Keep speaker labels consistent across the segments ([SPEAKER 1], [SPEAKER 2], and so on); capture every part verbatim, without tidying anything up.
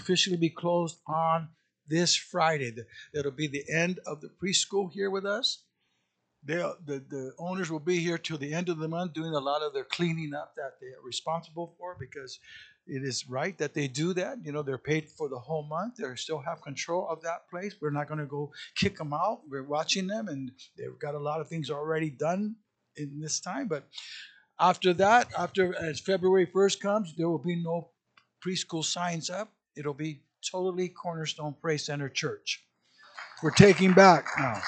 [SPEAKER 1] officially be closed on this Friday. It'll be the end of the preschool here with us. They, the, the owners will be here till the end of the month doing a lot of their cleaning up that they are responsible for, because it is right that they do that. You know, they're paid for the whole month. They still have control of that place. We're not going to go kick them out. We're watching them, and they've got a lot of things already done in this time. But after that, after as February first comes, there will be no preschool signs up. It'll be totally Cornerstone Praise Center Church. We're taking back now.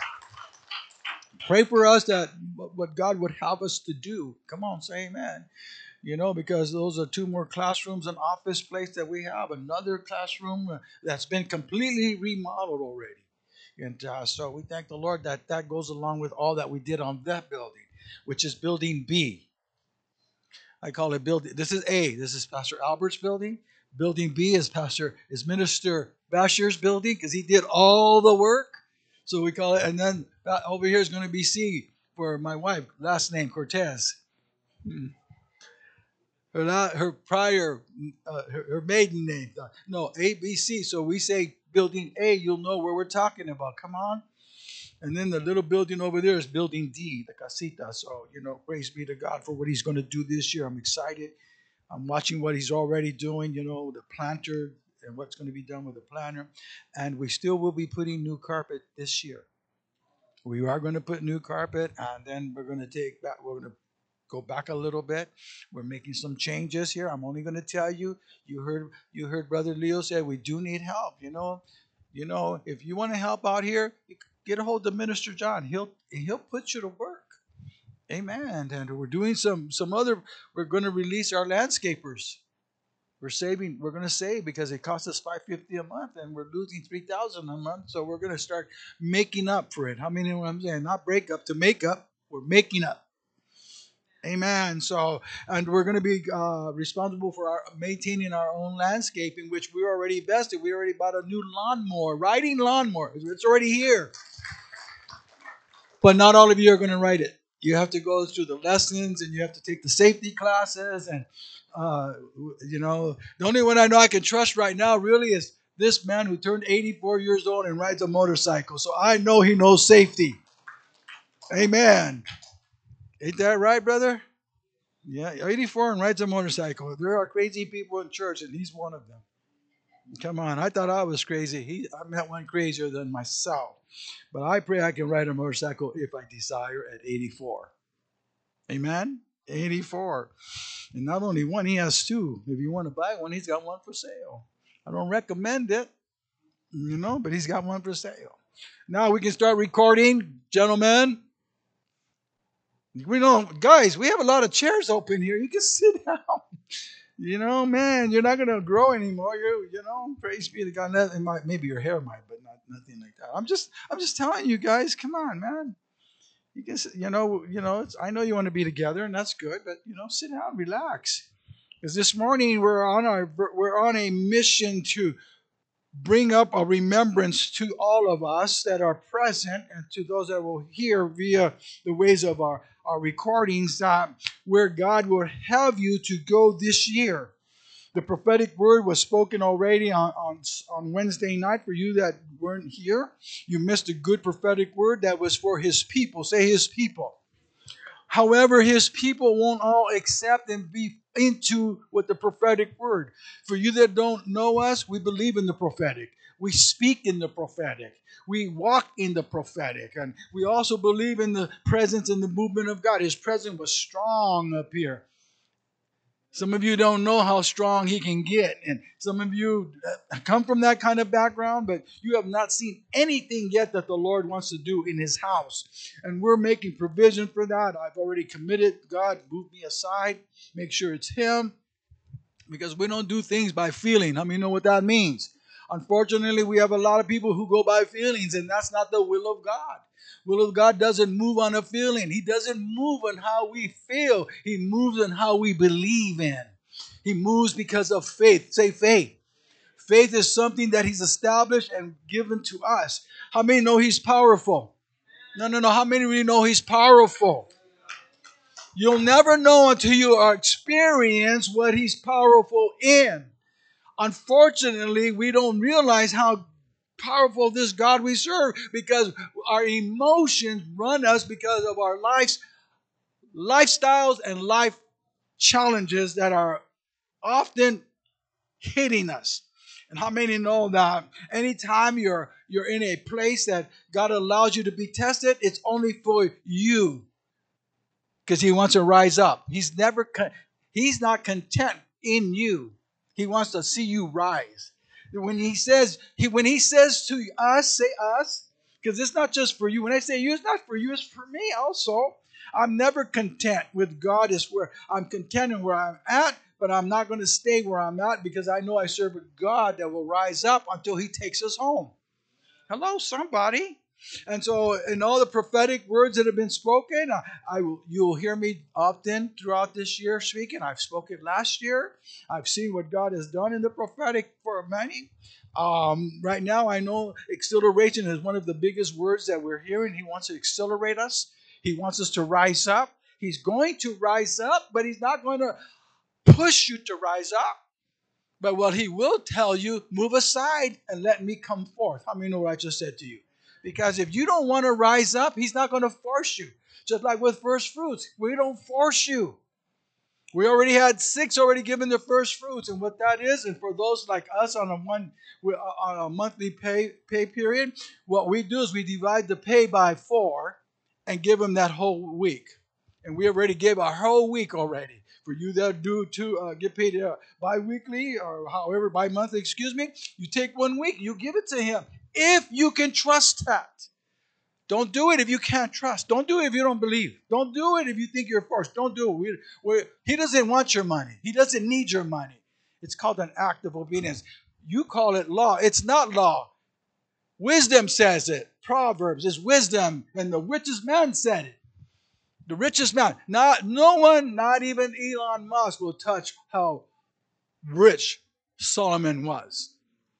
[SPEAKER 1] Pray for us that what God would have us to do. Come on, say amen. You know, because those are two more classrooms and office place that we have. Another classroom that's been completely remodeled already. And uh, so we thank the Lord that that goes along with all that we did on that building, which is building B. I call it building. This is A. This is Pastor Albert's building. Building B is Pastor is Minister Basher's building because he did all the work. So we call it. And then uh, over here is going to be C for my wife. Last name Cortez. Hmm. Her la- her prior uh, her, her maiden name. Uh, No, A B C. So we say building A. You'll know where we're talking about. Come on. And then the little building over there is building D, the casita. So, you know, praise be to God for what he's going to do this year. I'm excited. I'm watching what he's already doing, you know, the planter and what's going to be done with the planter. And we still will be putting new carpet this year. We are going to put new carpet, and then we're going to take back, we're going to go back a little bit. We're making some changes here. I'm only going to tell you, you heard you heard Brother Leo say we do need help, you know. You know, if you want to help out here, get a hold of Minister John. He'll he'll put you to work. Amen. And we're doing some some other. We're going to release our landscapers. We're saving. We're going to save because it costs us five fifty a month, and we're losing three thousand a month. So we're going to start making up for it. How many know what I'm saying? Not break up to make up. We're making up. Amen. So, and we're going to be uh, responsible for our maintaining our own landscaping, which we already invested. We already bought a new lawnmower, riding lawnmower. It's already here. But not all of you are going to ride it. You have to go through the lessons, and you have to take the safety classes. And, uh, you know, the only one I know I can trust right now really is this man who turned eighty-four years old and rides a motorcycle. So I know he knows safety. Amen. Ain't that right, brother? Yeah, eighty-four and rides a motorcycle. There are crazy people in church, and he's one of them. Come on, I thought I was crazy. He, I met one crazier than myself. But I pray I can ride a motorcycle if I desire at eighty-four. Amen? eighty-four. And not only one, he has two. If you want to buy one, he's got one for sale. I don't recommend it, you know, but he's got one for sale. Now we can start recording, gentlemen. We know, guys, we have a lot of chairs open here. You can sit down. You know, man, you're not gonna grow anymore. You, you know, praise be to God. That, might, maybe your hair might, but not nothing like that. I'm just, I'm just telling you guys. Come on, man. You can, you know, you know. It's, I know you want to be together, and that's good. But you know, sit down, relax. Because this morning we're on our, we're on a mission to bring up a remembrance to all of us that are present and to those that will hear via the ways of our, our recordings, that where God will have you to go this year. The prophetic word was spoken already on, on, on Wednesday night. For you that weren't here, you missed a good prophetic word that was for his people. Say his people. However, his people won't all accept and be into what the prophetic word. For you that don't know us, we believe in the prophetic. We speak in the prophetic. We walk in the prophetic. And we also believe in the presence and the movement of God. His presence was strong up here. Some of you don't know how strong he can get. And some of you come from that kind of background, but you have not seen anything yet that the Lord wants to do in his house. And we're making provision for that. I've already committed. God, move me aside. Make sure it's him. Because we don't do things by feeling. How many know what that means? Unfortunately, we have a lot of people who go by feelings, and that's not the will of God. Will of God doesn't move on a feeling. He doesn't move on how we feel. He moves on how we believe in. He moves because of faith. Say faith. Faith is something that he's established and given to us. How many know he's powerful? No, no, no. How many really know he's powerful? You'll never know until you experience what he's powerful in. unfortunately, we don't realize how powerful this God we serve, because our emotions run us because of our lives, lifestyles and life challenges that are often hitting us. And how many know that anytime you're you're in a place that God allows you to be tested, it's only for you, because He wants to rise up. He's never con- He's not content in you. He wants to see you rise. When He says He when He says to us, say us, because it's not just for you. When I say you, it's not for you. It's for me also. I'm never content with God. Is where I'm content in where I'm at, but I'm not going to stay where I'm at, because I know I serve a God that will rise up until He takes us home. Hello, somebody. And so, in all the prophetic words that have been spoken, I, I will, you'll hear me often throughout this year speaking. I've spoken last year. I've seen what God has done in the prophetic for many. Um, right now, I know exhilaration is one of the biggest words that we're hearing. He wants to accelerate us. He wants us to rise up. He's going to rise up, but He's not going to push you to rise up. But what He will tell you, move aside and let me come forth. How many know what I just said to you? Because if you don't want to rise up, He's not going to force you. Just like with first fruits, we don't force you. We already had six already given their first fruits, and what that is, and for those like us on a one on a monthly pay pay period, what we do is we divide the pay by four and give them that whole week. And we already gave a whole week already. For you that do to uh, get paid uh, bi-weekly or however bi-monthly, excuse me, you take one week, you give it to Him if you can trust that. Don't do it if you can't trust. Don't do it if you don't believe. Don't do it if you think you're forced. Don't do it. We, we, he doesn't want your money. He doesn't need your money. It's called an act of obedience. You call it law. It's not law. Wisdom says it. Proverbs is wisdom, and the richest man said it. The richest man. Not no one, not even Elon Musk, will touch how rich Solomon was.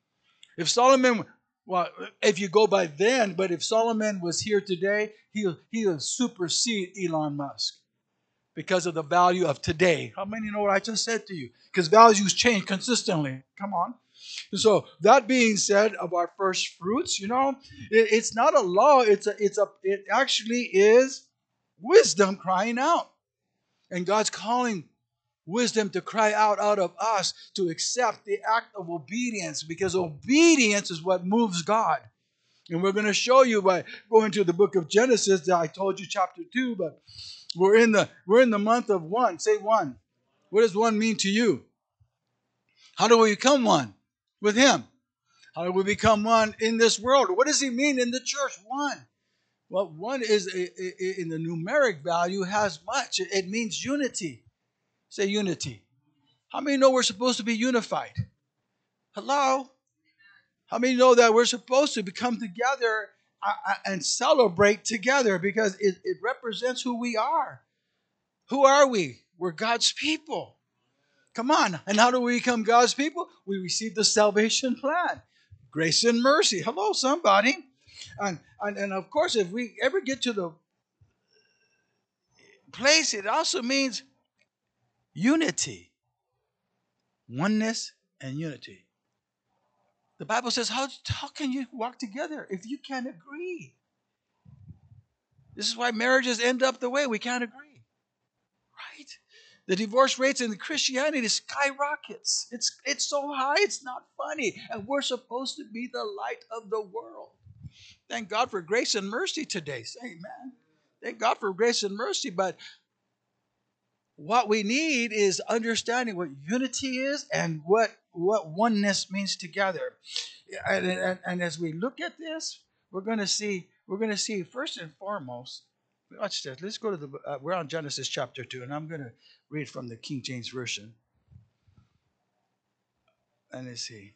[SPEAKER 1] If Solomon, well, if you go by then, but if Solomon was here today, he'll he'll supersede Elon Musk because of the value of today. How many know what I just said to you? Because values change consistently. Come on. So that being said, of our first fruits, you know, it, it's not a law. It's a it's a it actually is wisdom crying out, and God's calling wisdom to cry out out of us to accept the act of obedience, because obedience is what moves God. And we're going to show you by going to the book of Genesis that I told you chapter two, but we're in the we're in the month of one. Say one. What does one mean to you? How do we become one with Him? How do we become one in this world? What does He mean in the church? One. Well, one is a, a, in the numeric value has much. It means unity. Say unity. How many know we're supposed to be unified? Hello? How many know that we're supposed to come together and celebrate together, because it, it represents who we are? Who are we? We're God's people. Come on. And how do we become God's people? We receive the salvation plan. Grace and mercy. Hello, somebody. And, and, and of course, if we ever get to the place, it also means unity, oneness, and unity. The Bible says, how, how can you walk together if you can't agree? This is why marriages end up the way we can't agree, right? The divorce rates in Christianity skyrockets. It's it's so high, it's not funny. And we're supposed to be the light of the world. Thank God for grace and mercy today. Say amen. Thank God for grace and mercy. But what we need is understanding what unity is and what, what oneness means together. And, and, and as we look at this, we're going to see, we're going to see first and foremost, watch this. Let's go to the, uh, we're on Genesis chapter two, and I'm going to read from the King James Version. And let's see.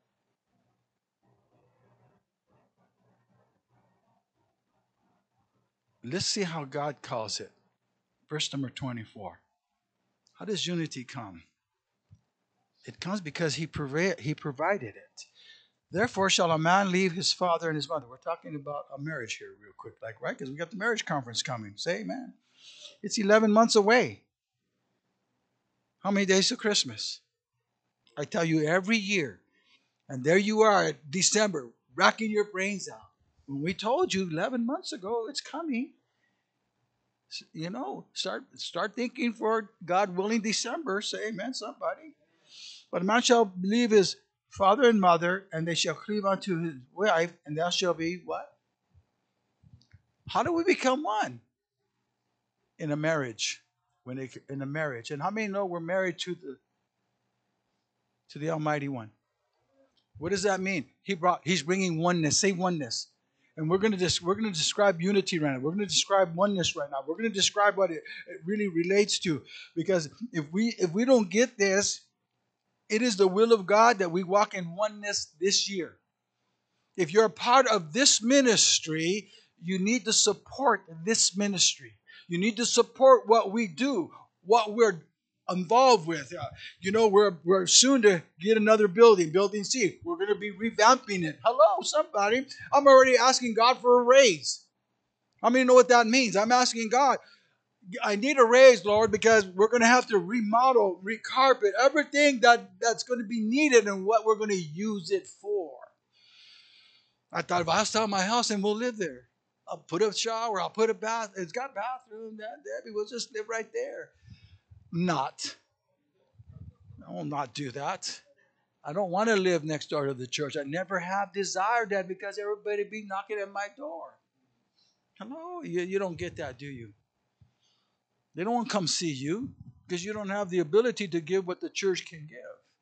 [SPEAKER 1] Let's see how God calls it. Verse number twenty-four. How does unity come? It comes because he, provi- he provided it. Therefore shall a man leave his father and his mother. We're talking about a marriage here real quick, like, right? Because we got the marriage conference coming. Say amen. It's eleven months away. How many days to Christmas? I tell you every year. And there you are at December, racking your brains out. When we told you eleven months ago, it's coming. You know, start start thinking for God willing December. Say amen, somebody. But a man shall believe his father and mother, and they shall cleave unto his wife, and thou shall be what? How do we become one? In a marriage. When they, in a marriage. And how many know we're married to the to the Almighty One? What does that mean? He brought he's bringing oneness. Say oneness. And we're going to just we're going to describe unity right now. We're going to describe oneness right now. We're going to describe what it, it really relates to. Because if we if we don't get this, it is the will of God that we walk in oneness this year. If you're a part of this ministry, you need to support this ministry. You need to support what we do, what we're involved with. Uh, you know, we're we're soon to get another building, Building C. We're going to be revamping it. Hello, somebody. I'm already asking God for a raise. How many know what that means? I'm asking God, I need a raise, Lord, because we're going to have to remodel, recarpet, everything that, that's going to be needed and what we're going to use it for. I thought, if I sell my house and we'll live there. I'll put a shower, I'll put a bath. It's got a bathroom, that Debbie, we'll just live right there. Not. I will not do that. I don't want to live next door to the church. I never have desired that because everybody be knocking at my door. Hello? You, you don't get that, do you? They don't want to come see you because you don't have the ability to give what the church can give.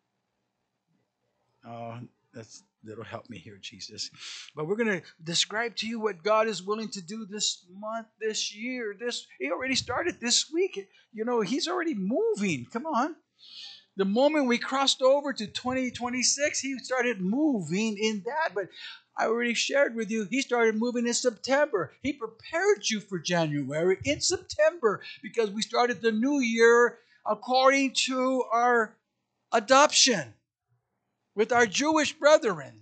[SPEAKER 1] Oh, that's that'll help me here, Jesus. But we're going to describe to you what God is willing to do this month, this year. This He already started this week. You know, He's already moving. Come on. The moment we crossed over to twenty twenty-six, He started moving in that. But I already shared with you, He started moving in September. He prepared you for January in September because we started the new year according to our adoption with our Jewish brethren.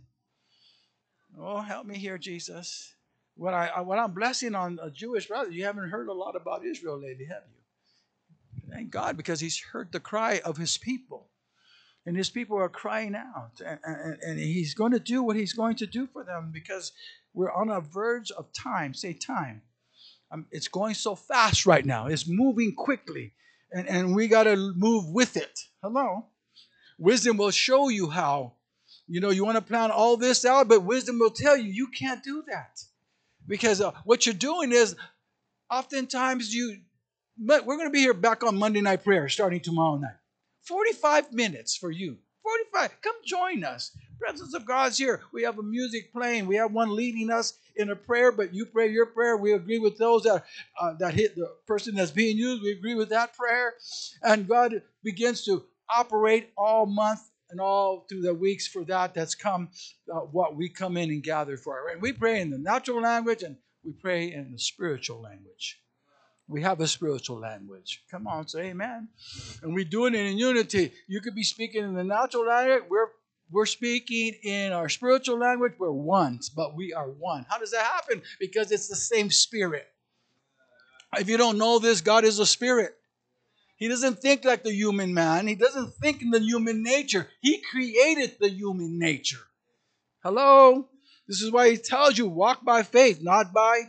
[SPEAKER 1] Oh, help me here, Jesus. What, I, what I'm blessing on a Jewish brother, you haven't heard a lot about Israel lately, have you? Thank God, because He's heard the cry of His people. And His people are crying out. And, and, and He's going to do what He's going to do for them because we're on a verge of time. Say time. Um, it's going so fast right now. It's moving quickly. And, and we got to move with it. Hello? Wisdom will show you how. You know, you want to plan all this out, but wisdom will tell you you can't do that. Because uh, what you're doing is oftentimes you, but we're going to be here back on Monday night prayer starting tomorrow night. forty-five minutes for you. forty-five. Come join us. Presence of God's here. We have a music playing. We have one leading us in a prayer, but you pray your prayer. We agree with those that uh, that hit the person that's being used. We agree with that prayer. And God begins to operate all month and all through the weeks for that that's come, uh, what we come in and gather for. And we pray in the natural language and we pray in the spiritual language. We have a spiritual language. Come on, say amen. And we do it in unity. You could be speaking in the natural language. We're we're speaking in our spiritual language. We're one, but we are one. How does that happen? Because it's the same spirit. If you don't know this, God is a spirit. He doesn't think like the human man. He doesn't think in the human nature. He created the human nature. Hello? This is why He tells you, walk by faith, not by,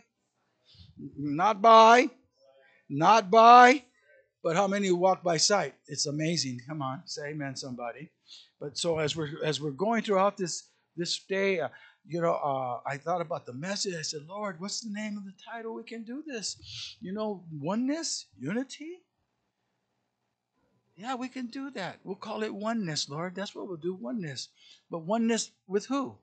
[SPEAKER 1] not by, not by, but how many walk by sight? It's amazing. Come on, say amen, somebody. But so as we're as we're going throughout this this day, uh, you know, uh, I thought about the message. I said, Lord, what's the name of the title? We can do this. You know, oneness, unity. Yeah, we can do that. We'll call it oneness, Lord. That's what we'll do, oneness. But oneness with who?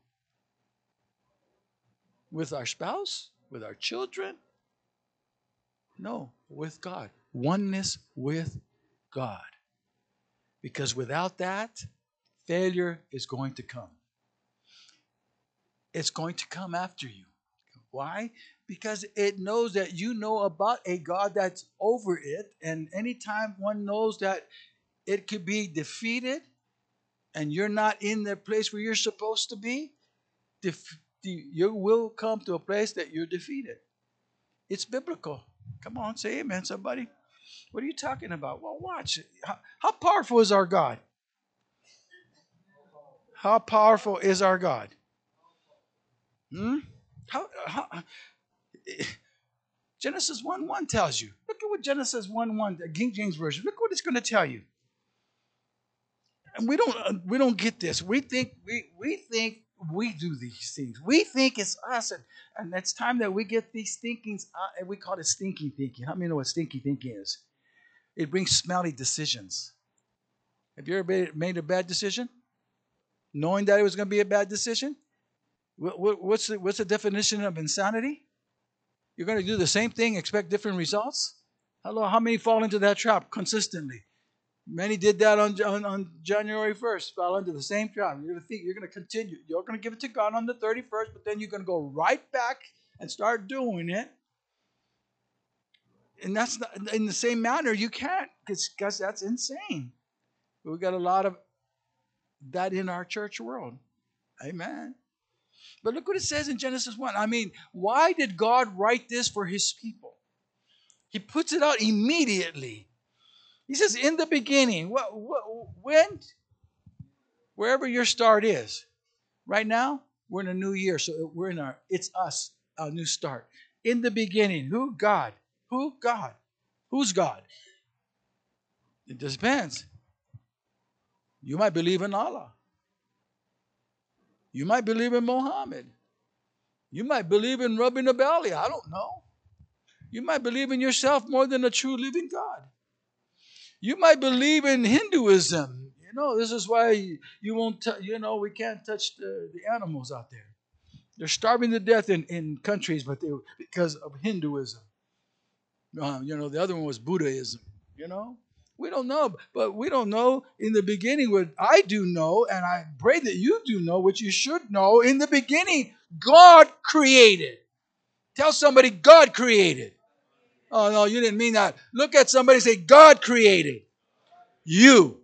[SPEAKER 1] With our spouse? With our children? No, with God. Oneness with God. Because without that, failure is going to come. It's going to come after you. Why? Because it knows that you know about a God that's over it. And anytime one knows that it could be defeated and you're not in the place where you're supposed to be, def- you will come to a place that you're defeated. It's biblical. Come on, say amen, somebody. What are you talking about? Well, watch. How, how powerful is our God? How powerful is our God? Hmm? How, how, Genesis one one tells you. Look at what Genesis one one, the King James Version. Look what it's going to tell you. And we don't uh, we don't get this. We think we we think we do these things. We think it's us, and, and it's time that we get these thinkings out, and we call it stinky thinking. How many know what stinky thinking is? It brings smelly decisions. Have you ever made a bad decision, knowing that it was going to be a bad decision? What, what, what's the, what's the definition of insanity? You're going to do the same thing, expect different results? Hello, how many fall into that trap consistently? Many did that on, on, on January first, fell into the same trap. You're going to think you're going to continue. You're going to give it to God on the thirty-first, but then you're going to go right back and start doing it. And that's not, in the same manner, you can't, because that's insane. We've got a lot of that in our church world. Amen. But look what it says in Genesis one. I mean, why did God write this for his people? He puts it out immediately. He says, in the beginning, what, what, when, wherever your start is. Right now, we're in a new year, so we're in our, it's us, our new start. In the beginning, who? God. Who? God. Who's God? It depends. You might believe in Allah. You might believe in Muhammad. You might believe in Rabbi Nabali. I don't know. You might believe in yourself more than a true living God. You might believe in Hinduism. You know, this is why you won't, t- you know, we can't touch the, the animals out there. They're starving to death in, in countries, but they because of Hinduism. Uh, you know, the other one was Buddhism. You know, we don't know, but we don't know in the beginning what I do know, and I pray that you do know what you should know. In the beginning, God created. Tell somebody, God created. Oh, no, you didn't mean that. Look at somebody and say, God created you.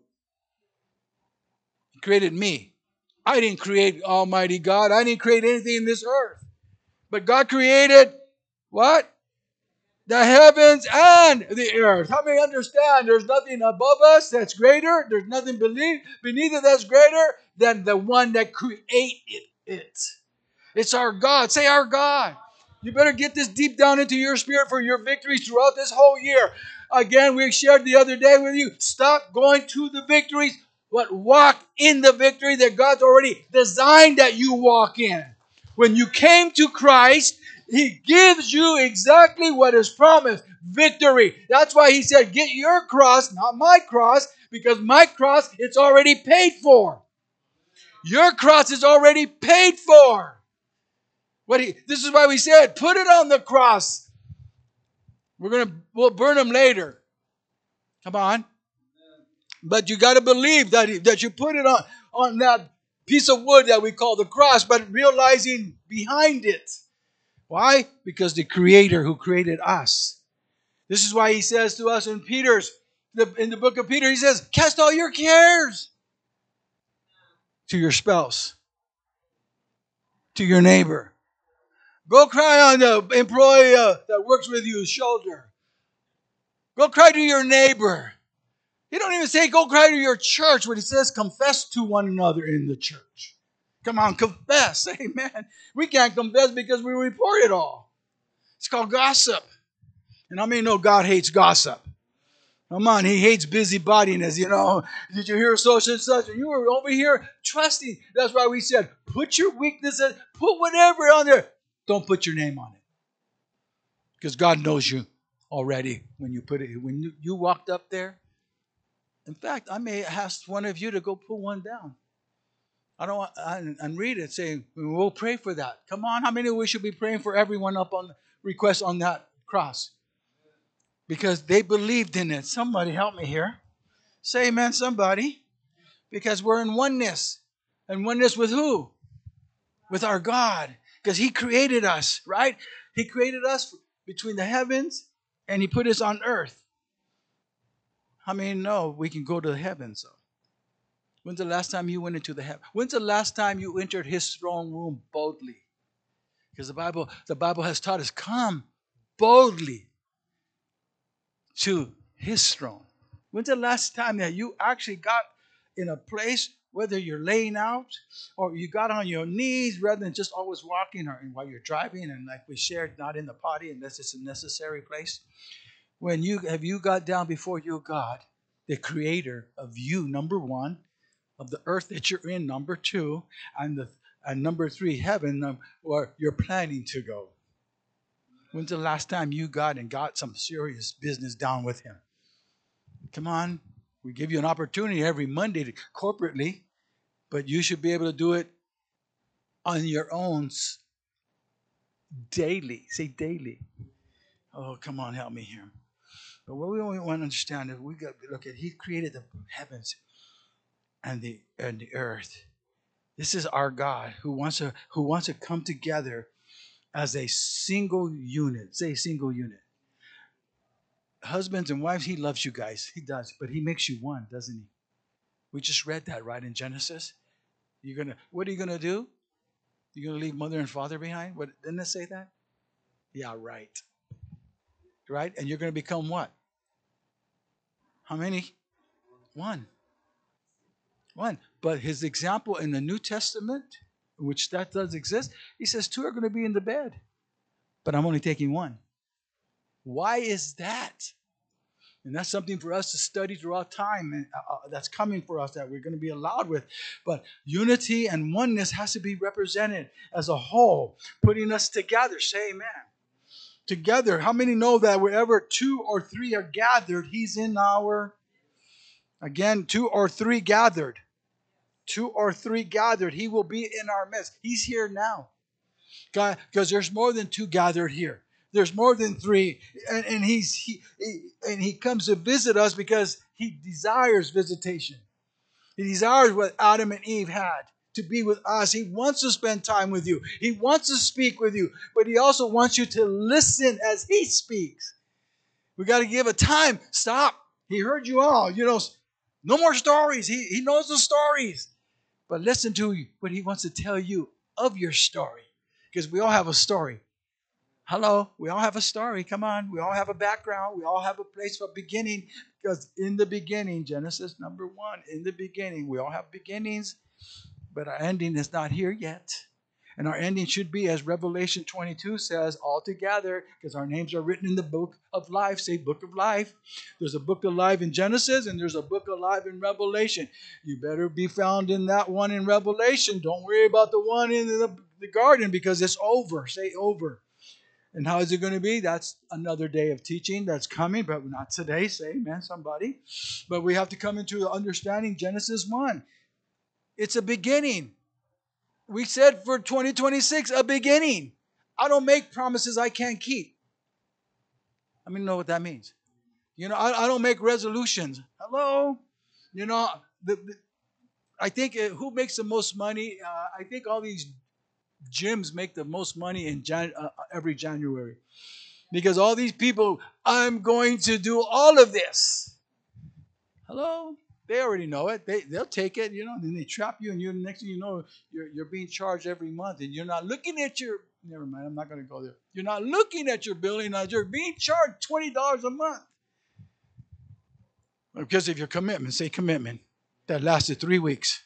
[SPEAKER 1] He created me. I didn't create Almighty God. I didn't create anything in this earth. But God created what? The heavens and the earth. How many understand there's nothing above us that's greater? There's nothing beneath, beneath it that's greater than the one that created it. It's our God. Say our God. You better get this deep down into your spirit for your victories throughout this whole year. Again, we shared the other day with you. Stop going to the victories, but walk in the victory that God's already designed that you walk in. When you came to Christ, He gives you exactly what is promised. Victory. That's why He said, get your cross, not my cross, because my cross, it's already paid for. Your cross is already paid for. What he, this is why we said, put it on the cross. We're gonna we'll burn them later. Come on. But you got to believe that, he, that you put it on, on that piece of wood that we call the cross, but realizing behind it. Why? Because the Creator who created us. This is why he says to us in Peter's, the, in the book of Peter, he says, cast all your cares to your spouse, to your neighbor. Go cry on the employee uh, that works with you's shoulder. Go cry to your neighbor. He don't even say go cry to your church. What he says, confess to one another in the church. Come on, confess. Amen. We can't confess because we report it all. It's called gossip. And I mean, no, God hates gossip. Come on, He hates busybodiness. You know, did you hear such and such? And you were over here trusting. That's why we said, put your weaknesses, put whatever on there. Don't put your name on it. Because God knows you already when you put it. When you, you walked up there. In fact, I may ask one of you to go put one down. I don't want, and, and read it saying, we'll pray for that. Come on, how many of we should be praying for everyone up on the request on that cross? Because they believed in it. Somebody help me here. Say amen, somebody. Because we're in oneness. And oneness with who? With our God. Because He created us, right? He created us between the heavens and He put us on earth. How many know we can go to the heavens? So, when's the last time you went into the heaven? When's the last time you entered His throne room boldly? Because the Bible, the Bible has taught us, come boldly to His throne. When's the last time that you actually got in a place whether you're laying out or you got on your knees rather than just always walking or while you're driving, and like we shared, not in the potty unless it's a necessary place. When you have you got down before your God, the creator of you, number one, of the earth that you're in, number two, and the and number three, heaven, um, where you're planning to go. When's the last time you got and got some serious business down with him? Come on. We give you an opportunity every Monday to, corporately, but you should be able to do it on your own daily. Say daily. Oh, come on, help me here. But what we only want to understand is we got to look at He created the heavens and the and the earth. This is our God who wants to who wants to come together as a single unit. Say single unit. Husbands and wives, He loves you guys. He does, but He makes you one, doesn't He? We just read that right in Genesis. You're gonna. What are you gonna do? You're gonna leave mother and father behind? What didn't it say that? Yeah, right. Right, and you're gonna become what? How many? One. One. But His example in the New Testament, which that does exist, He says two are going to be in the bed, but I'm only taking one. Why is that? And that's something for us to study throughout time, and uh, that's coming for us that we're going to be allowed with. But unity and oneness has to be represented as a whole, putting us together. Say amen. Together. How many know that wherever two or three are gathered, He's in our, again, two or three gathered. Two or three gathered, He will be in our midst. He's here now. God, because there's more than two gathered here. There's more than three. And, and he's he, he and he comes to visit us because He desires visitation. He desires what Adam and Eve had, to be with us. He wants to spend time with you. He wants to speak with you. But He also wants you to listen as He speaks. We got to give a time. Stop. He heard you all. You know, no more stories. He, he knows the stories. But listen to what He wants to tell you of your story. Because we all have a story. Hello? We all have a story. Come on. We all have a background. We all have a place for beginning. Because in the beginning, Genesis number one, in the beginning, we all have beginnings. But our ending is not here yet. And our ending should be, as Revelation twenty-two says, all together, because our names are written in the book of life. Say book of life. There's a book of life in Genesis, and there's a book of life in Revelation. You better be found in that one in Revelation. Don't worry about the one in the, the garden, because it's over. Say over. And how is it going to be? That's another day of teaching that's coming, but not today. Say amen, somebody. But we have to come into understanding Genesis one. It's a beginning. We said for twenty twenty-six, a beginning. I don't make promises I can't keep. I mean, know what that means. You know, I, I don't make resolutions. Hello? You know, the, the, I think uh, who makes the most money? Uh, I think all these gyms make the most money in Jan, uh, every January. Because all these people, I'm going to do all of this. Hello? They already know it. They, they'll take it, you know, and then they trap you, and you next thing you know, you're, you're being charged every month, and you're not looking at your, never mind, I'm not going to go there. You're not looking at your billing, you're being charged twenty dollars a month. Because of your commitment. Say commitment. That lasted three weeks.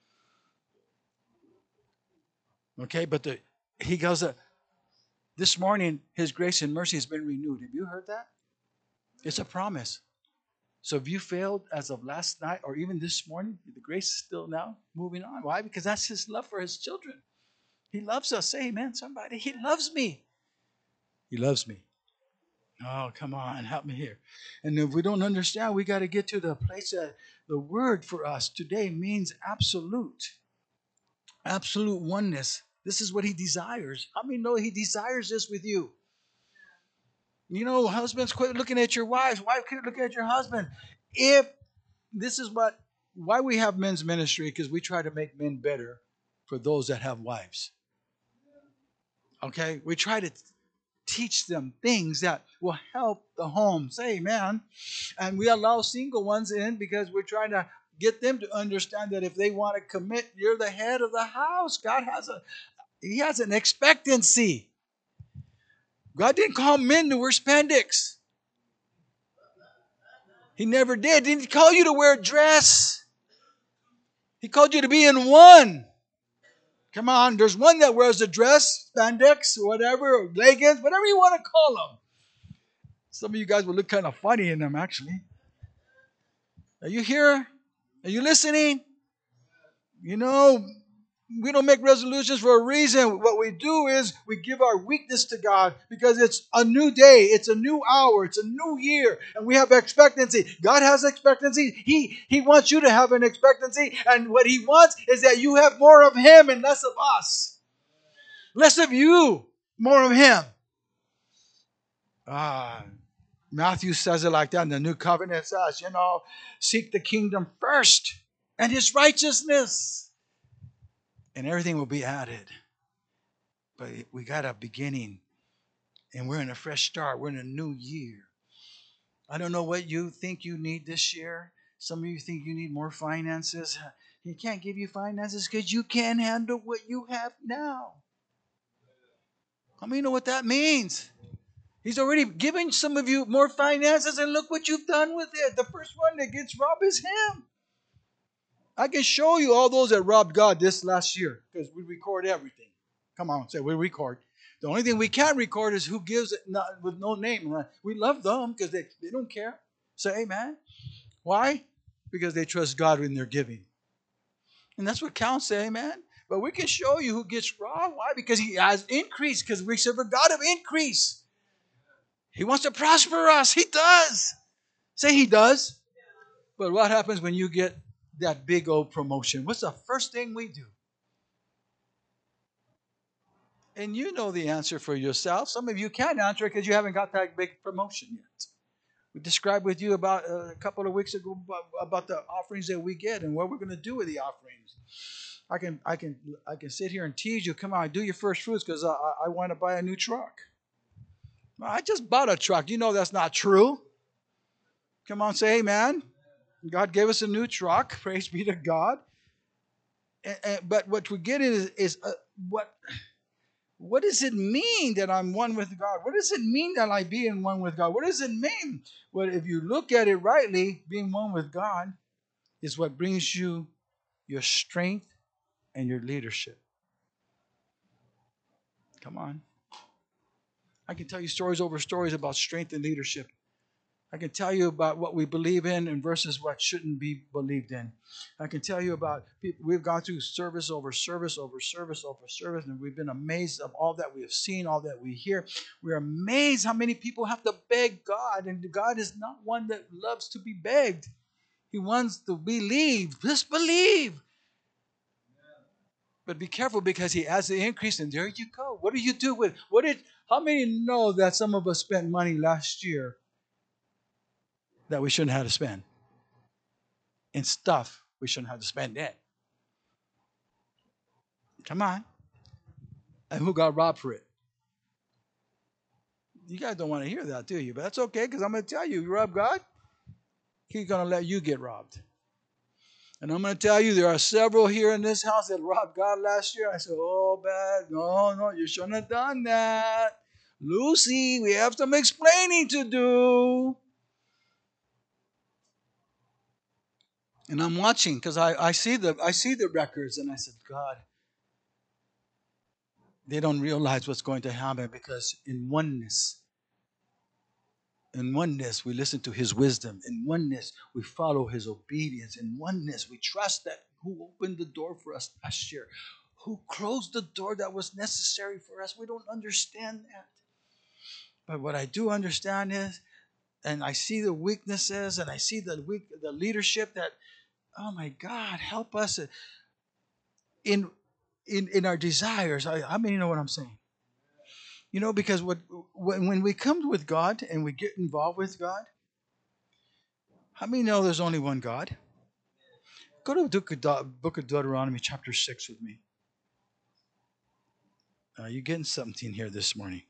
[SPEAKER 1] Okay, but the, he goes, uh, this morning, His grace and mercy has been renewed. Have you heard that? It's a promise. So if you failed as of last night or even this morning, the grace is still now moving on. Why? Because that's His love for His children. He loves us. Say amen, somebody. He loves me. He loves me. Oh, come on. Help me here. And if we don't understand, we got to get to the place that the word for us today means absolute. Absolute oneness. This is what He desires. How many know He desires this with you? You know, husbands, quit looking at your wives. Wife, quit looking at your husband. If this is what, why we have men's ministry, because we try to make men better for those that have wives. Okay? We try to teach them things that will help the home. Say amen. And we allow single ones in because we're trying to get them to understand that if they want to commit, you're the head of the house. God has a, He has an expectancy. God didn't call men to wear spandex. He never did. Didn't call you to wear a dress. He called you to be in one. Come on, there's one that wears a dress, spandex, whatever, or leggings, whatever you want to call them. Some of you guys will look kind of funny in them, actually. Are you here? Are you listening? You know, we don't make resolutions for a reason. What we do is we give our weakness to God because it's a new day. It's a new hour. It's a new year. And we have expectancy. God has expectancy. He, he wants you to have an expectancy. And what He wants is that you have more of Him and less of us. Less of you, more of Him. Ah, Matthew says it like that in the New Covenant. It says, you know, seek the kingdom first and His righteousness, and everything will be added. But we got a beginning, and we're in a fresh start. We're in a new year. I don't know what you think you need this year. Some of you think you need more finances. He can't give you finances because you can't handle what you have now. How many know what that means? He's already given some of you more finances, and look what you've done with it. The first one that gets robbed is him. I can show you all those that robbed God this last year because we record everything. Come on, say we record. The only thing we can't record is who gives it not, with no name. We love them because they, they don't care. Say amen. Why? Because they trust God in their giving. And that's what counts, say amen. But we can show you who gets robbed. Why? Because He has increase, because we serve a God of increase. He wants to prosper us. He does. Say He does. But what happens when you get that big old promotion? What's the first thing we do? And you know the answer for yourself. Some of you can't answer it because you haven't got that big promotion yet. We described with you about uh, a couple of weeks ago about, about the offerings that we get and what we're going to do with the offerings. I can I can I can sit here and tease you. Come on, do your first fruits because I, I want to buy a new truck. I just bought a truck. You know that's not true. Come on, say amen. God gave us a new truck. Praise be to God. And, and, but what we get is, is uh, what, what does it mean that I'm one with God? What does it mean that I be in one with God? What does it mean? Well, if you look at it rightly, being one with God is what brings you your strength and your leadership. Come on. I can tell you stories over stories about strength and leadership. I can tell you about what we believe in and versus what shouldn't be believed in. I can tell you about people. We've gone through service over service over service over service, and we've been amazed of all that we have seen, all that we hear. We're amazed how many people have to beg God, and God is not one that loves to be begged. He wants to believe. Just believe. But be careful because He adds the increase, and there you go. What do you do with what did? How many know that some of us spent money last year that we shouldn't have to spend? In stuff we shouldn't have to spend in. Come on. And who got robbed for it? You guys don't want to hear that, do you? But that's okay, because I'm going to tell you, you rob God, He's going to let you get robbed. And I'm going to tell you, there are several here in this house that robbed God last year. I said, oh, bad. No, no, you shouldn't have done that. Lucy, we have some explaining to do. And I'm watching because I, I see the I see the records, and I said, God, they don't realize what's going to happen because in oneness, in oneness we listen to His wisdom. In oneness we follow His obedience. In oneness we trust that who opened the door for us last year, who closed the door that was necessary for us. We don't understand that. But what I do understand is, and I see the weaknesses, and I see the weak, the leadership that, oh my God, help us in in, in our desires. I, I mean, you know what I'm saying? You know, because what when, when we come with God and we get involved with God, how many know there's only one God? Go to the book of Deuteronomy chapter six with me. Are you getting something here this morning?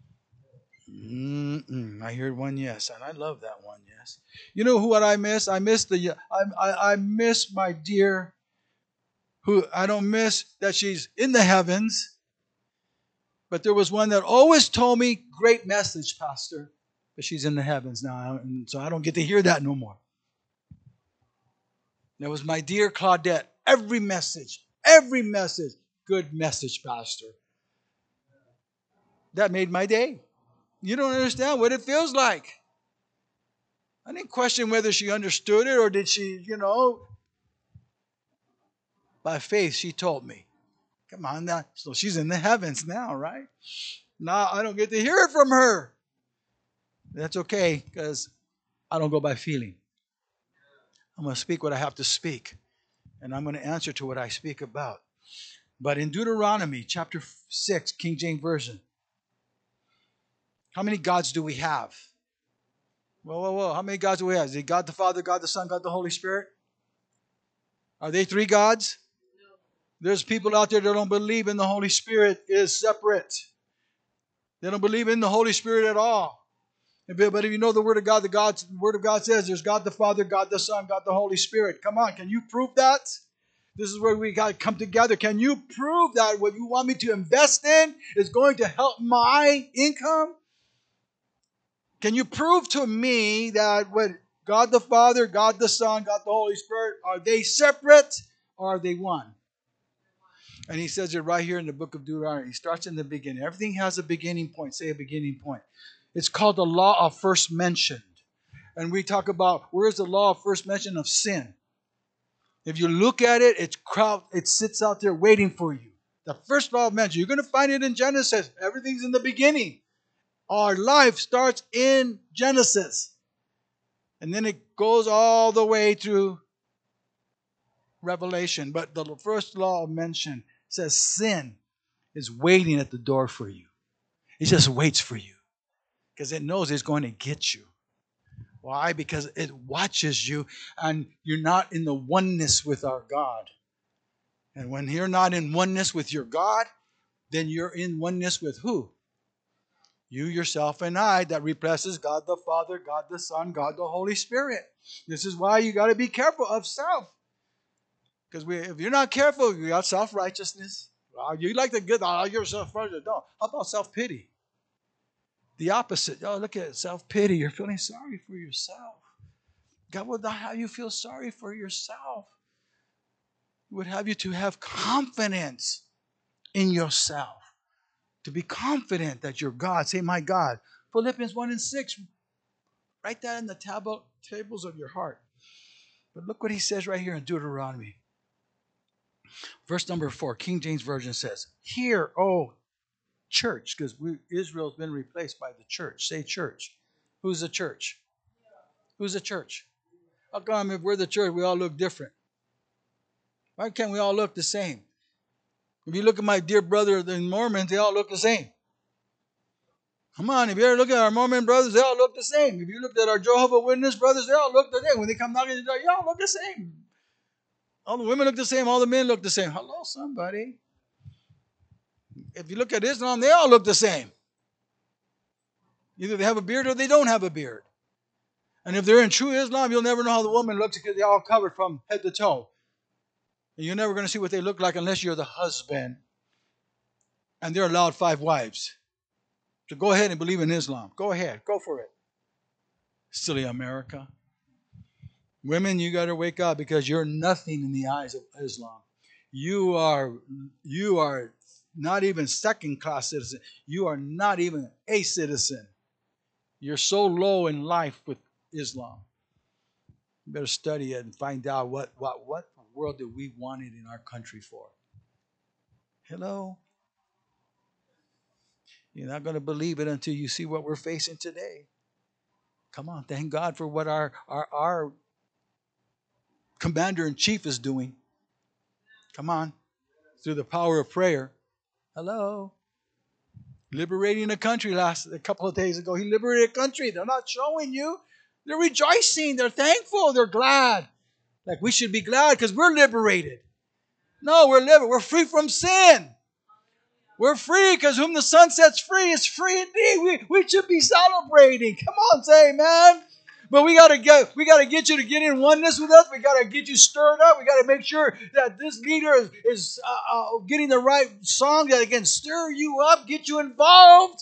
[SPEAKER 1] Mm-mm. I heard one yes, and I love that one yes. You know who what I miss? I miss the I, I I miss my dear. Who I don't miss that she's in the heavens, but there was one that always told me, "Great message, Pastor," but she's in the heavens now, and so I don't get to hear that no more. That was my dear Claudette. Every message, every message, good message, Pastor. That made my day. You don't understand what it feels like. I didn't question whether she understood it or did she, you know, by faith she told me. Come on now. So she's in the heavens now, right? Now I don't get to hear it from her. That's okay because I don't go by feeling. I'm going to speak what I have to speak. And I'm going to answer to what I speak about. But in Deuteronomy chapter six, King James Version, how many gods do we have? Whoa, whoa, whoa. How many gods do we have? Is it God the Father, God the Son, God the Holy Spirit? Are they three gods? There's people out there that don't believe in the Holy Spirit is separate. They don't believe in the Holy Spirit at all. But if you know the Word of God, the God, the Word of God says there's God the Father, God the Son, God the Holy Spirit. Come on, can you prove that? This is where we got to come together. Can you prove that what you want me to invest in is going to help my income? Can you prove to me that what God the Father, God the Son, God the Holy Spirit, are they separate or are they one? And he says it right here in the book of Deuteronomy. He starts in the beginning. Everything has a beginning point. Say a beginning point. It's called the law of first mention. And we talk about where's the law of first mention of sin. If you look at it, it's crowd, it sits out there waiting for you. The first law of mention. You're going to find it in Genesis. Everything's in the beginning. Our life starts in Genesis. And then it goes all the way through Revelation. But the first law of mention says sin is waiting at the door for you. It just waits for you because it knows it's going to get you. Why? Because it watches you and you're not in the oneness with our God. And when you're not in oneness with your God, then you're in oneness with who? You, yourself, and I, that replaces God the Father, God the Son, God the Holy Spirit. This is why you got to be careful of self. Because if you're not careful, you got self-righteousness. Well, you like to get all yourself righteous. No. How about self-pity? The opposite. Oh, look at it. Self-pity. You're feeling sorry for yourself. God would not have you feel sorry for yourself. He would have you to have confidence in yourself. To be confident that you're God. Say, my God. Philippians one and six. Write that in the tab- tables of your heart. But look what he says right here in Deuteronomy. Verse number four, King James Version says, Hear, O church, because Israel's been replaced by the church. Say church. Who's the church? Who's the church? How come if we're the church, we all look different? Why can't we all look the same? If you look at my dear brother, the Mormons, they all look the same. Come on, if you ever look at our Mormon brothers, they all look the same. If you look at our Jehovah's Witness brothers, they all look the same. When they come knocking on the door, you all look the same. All the women look the same, all the men look the same. Hello, somebody. If you look at Islam, they all look the same. Either they have a beard or they don't have a beard. And if they're in true Islam, you'll never know how the woman looks because they're all covered from head to toe. And you're never going to see what they look like unless you're the husband. And they're allowed five wives. So go ahead and believe in Islam. Go ahead. Go for it. Silly America. Women, you got to wake up because you're nothing in the eyes of Islam. You are, you are not even second-class citizen. You are not even a citizen. You're so low in life with Islam. You better study it and find out what, what, what world do we want it in our country for. Hello? You're not going to believe it until you see what we're facing today. Come on, thank God for what our, our, our commander-in-chief is doing. Come on, through the power of prayer. Hello? Liberating a country last a couple of days ago. He liberated a country. They're not showing you. They're rejoicing. They're thankful. They're glad. Like we should be glad because we're liberated. No, we're liberated. We're free from sin. We're free because whom the Son sets free is free indeed. We, we should be celebrating. Come on, say amen. But we gotta get we gotta get you to get in oneness with us. We gotta get you stirred up. We gotta make sure that this leader is, is uh, uh, getting the right song that can stir you up, get you involved.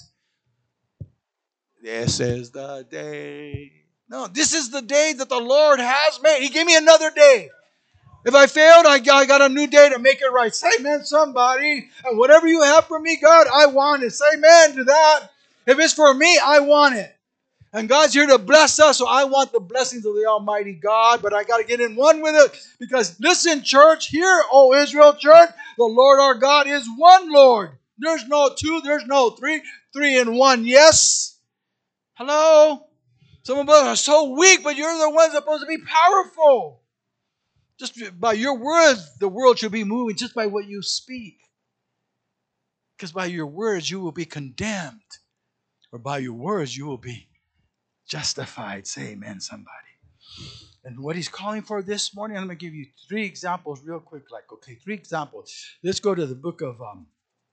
[SPEAKER 1] This is the day. No, this is the day that the Lord has made. He gave me another day. If I failed, I got, I got a new day to make it right. Say amen, somebody. And whatever you have for me, God, I want it. Say amen to that. If it's for me, I want it. And God's here to bless us, so I want the blessings of the Almighty God, but I got to get in one with it. Because listen, church, hear, O Israel church, the Lord our God is one Lord. There's no two, there's no three, three in one. Yes? Hello? Some of us are so weak, but you're the ones supposed to be powerful. Just by your words, the world should be moving just by what you speak. Because by your words, you will be condemned. Or by your words, you will be justified. Say amen, somebody. And what he's calling for this morning, I'm going to give you three examples real quick. Like, okay, three examples. Let's go to the book of, um,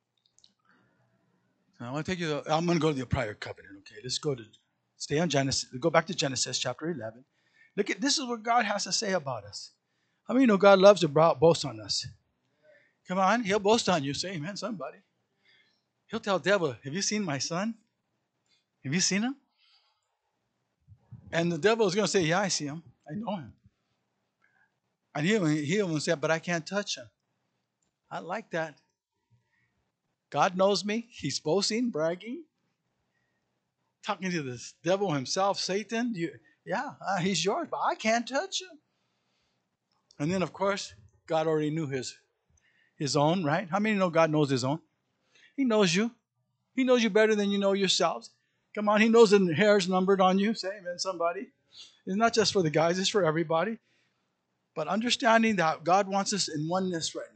[SPEAKER 1] I want to take you, to, I'm going to go to the prior covenant. Okay, let's go to, stay on Genesis, go back to Genesis chapter eleven. Look at, this is what God has to say about us. How many know God loves to boast on us? Come on, he'll boast on you. Say amen, somebody. He'll tell the devil, have you seen my son? Have you seen him? And the devil is going to say, yeah, I see him. I know him. And he'll, he'll say, but I can't touch him. I like that. God knows me. He's boasting, bragging, talking to the devil himself, Satan. You, yeah, uh, he's yours, but I can't touch him. And then, of course, God already knew his, his own, right? How many know God knows his own? He knows you. He knows you better than you know yourselves. Come on, he knows the hairs numbered on you. Say amen, somebody. It's not just for the guys, it's for everybody. But understanding that God wants us in oneness right now.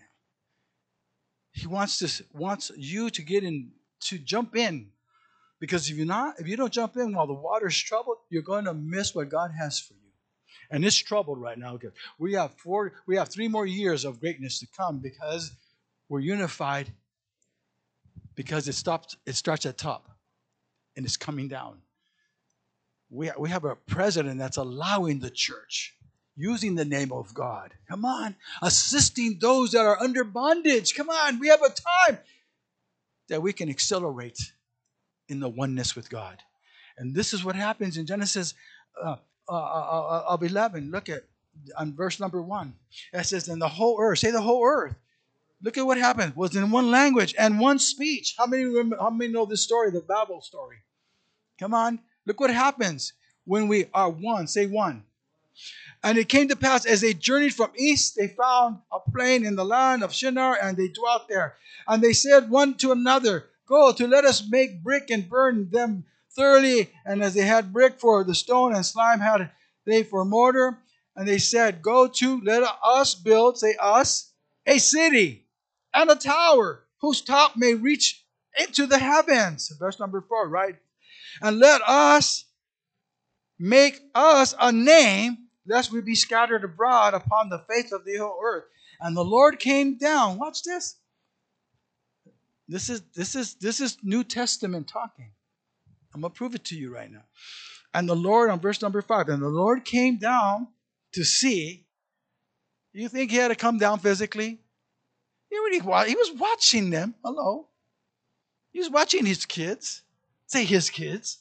[SPEAKER 1] He wants this, wants you to get in, to jump in. Because if you're not, if you don't jump in while the water's troubled, you're going to miss what God has for you. And it's troubled right now. We have four, we have three more years of greatness to come because we're unified. Because it stops, it starts at top and it's coming down. We we have a president that's allowing the church, using the name of God. Come on, assisting those that are under bondage. Come on, we have a time that we can accelerate in the oneness with God. And this is what happens in Genesis uh, uh, uh, of eleven. Look at on verse number one. It says, "And the whole earth," say the whole earth. Look at what happened. Was in one language and one speech. How many remember, how many know this story, the Babel story? Come on. Look what happens when we are one. Say one. "And it came to pass as they journeyed from east, they found a plain in the land of Shinar, and they dwelt there. And they said one to another, Go to let us make brick and burn them thoroughly. And as they had brick for the stone and slime had they for mortar. And they said, Go to let us build," say us, "a city and a tower whose top may reach into the heavens." Verse number four, right? "And let us make us a name, lest we be scattered abroad upon the face of the whole earth. And the Lord came down." Watch this. This is this is this is New Testament talking. I'm gonna prove it to you right now. "And the Lord," on verse number five, "and the Lord came down to see." You think he had to come down physically? He already he was watching them. Hello. He was watching his kids. Say his kids.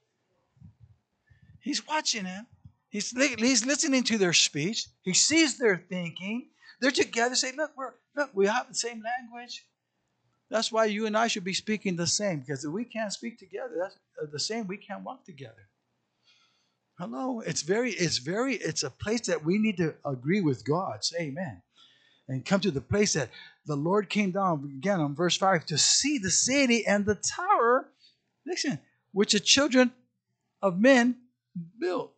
[SPEAKER 1] He's watching them. He's, he's listening to their speech. He sees their thinking. They're together. Say, look, we're, look, we have the same language. That's why you and I should be speaking the same. Because if we can't speak together, that's the same, we can't walk together. Hello. It's very, it's very, it's a place that we need to agree with God. Say amen. And come to the place that the Lord came down, again on verse five, to see the city and the tower, listen, which the children of men built.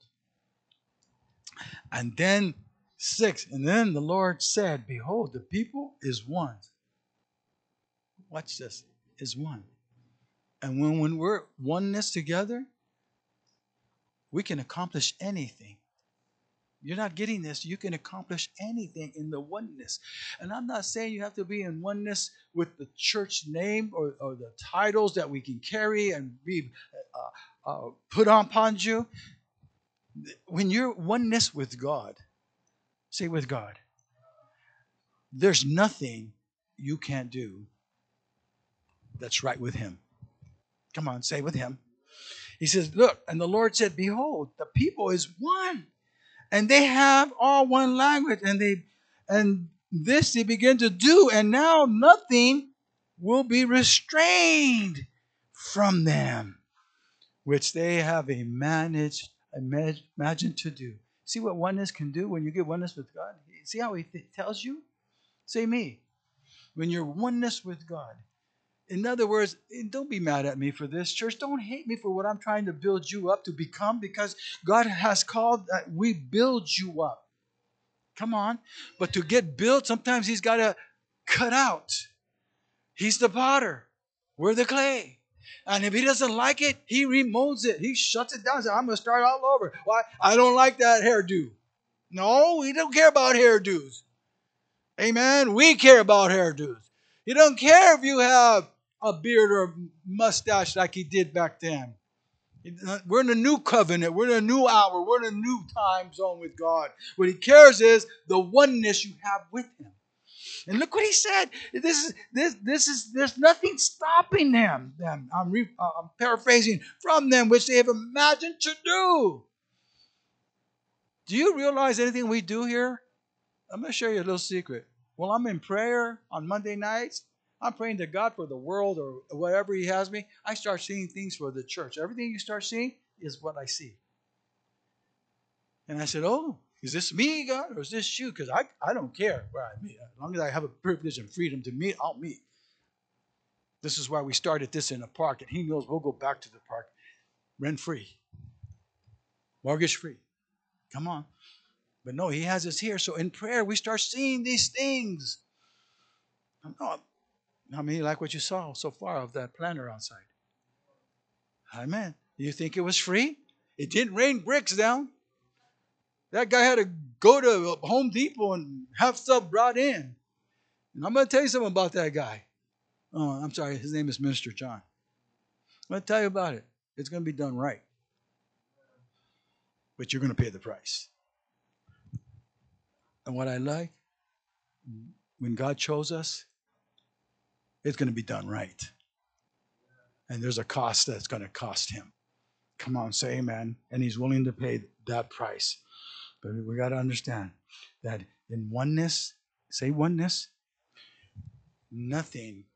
[SPEAKER 1] And then six, "And then the Lord said, Behold, the people is one." Watch this, is one. And when, when we're oneness together, we can accomplish anything. You're not getting this. You can accomplish anything in the oneness. And I'm not saying you have to be in oneness with the church name or, or the titles that we can carry and be uh, uh, put upon you. When you're oneness with God, say with God, there's nothing you can't do that's right with him. Come on, say with him. He says, look, and the Lord said, Behold, the people is one. And they have all one language, and they And this they begin to do, and now nothing will be restrained from them, which they have a managed, imagined to do. See what oneness can do when you get oneness with God? See how he th- tells you? Say me. When you're oneness with God. In other words, don't be mad at me for this, church. Don't hate me for what I'm trying to build you up to become, because God has called that we build you up. Come on. But to get built, sometimes he's got to cut out. He's the potter. We're the clay. And if he doesn't like it, he remolds it. He shuts it down. Says, I'm going to start all over. Why? I don't like that hairdo. No, we don't care about hairdos. Amen. We care about hairdos. He don't care if you have a beard or a mustache like he did back then. We're in a new covenant. We're in a new hour. We're in a new time zone with God. What he cares is the oneness you have with him. And look what he said. This is this this is there's nothing stopping them. Them. I'm, re, uh, I'm paraphrasing from them, which they have imagined to do. Do you realize anything we do here? I'm going to share you a little secret. While I'm in prayer on Monday nights, I'm praying to God for the world or whatever he has me. I start seeing things for the church. Everything you start seeing is what I see. And I said, oh, is this me, God, or is this you? Because I, I don't care where I meet. As long as I have a privilege and freedom to meet, I'll meet. This is why we started this in a park, and he knows we'll go back to the park rent-free, mortgage-free. Come on. But no, he has us here. So in prayer, we start seeing these things. No, how many like what you saw so far of that planter outside? Amen. You think it was free? It didn't rain bricks down. That guy had to go to Home Depot and have stuff brought in. And I'm going to tell you something about that guy. Oh, I'm sorry. His name is Minister John. I'm going to tell you about it. It's going to be done right. But you're going to pay the price. And what I like, when God chose us, it's going to be done right. And there's a cost that's going to cost him. Come on, say amen. And he's willing to pay that price. But we got to understand that in oneness, say oneness, nothing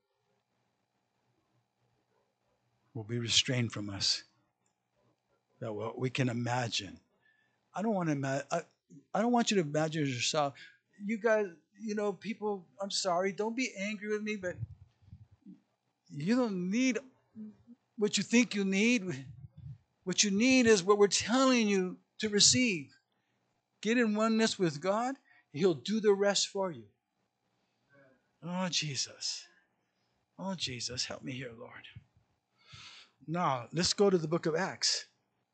[SPEAKER 1] will be restrained from us that we can imagine. I don't want to imagine. I, I don't want you to imagine yourself. You guys, you know, people, I'm sorry. Don't be angry with me, but you don't need what you think you need. What you need is what we're telling you to receive. Get in oneness with God. He'll do the rest for you. Oh, Jesus. Oh, Jesus. Help me here, Lord. Now, let's go to the book of Acts.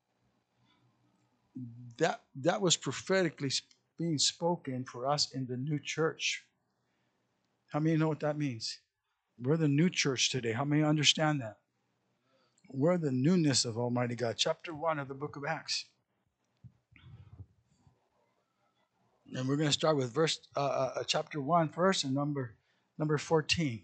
[SPEAKER 1] That, that was prophetically being spoken for us in the new church. How many know what that means? We're the new church today. How many understand that? We're the newness of Almighty God. Chapter one of the book of Acts. And we're going to start with verse uh, uh, chapter one first and number number fourteen.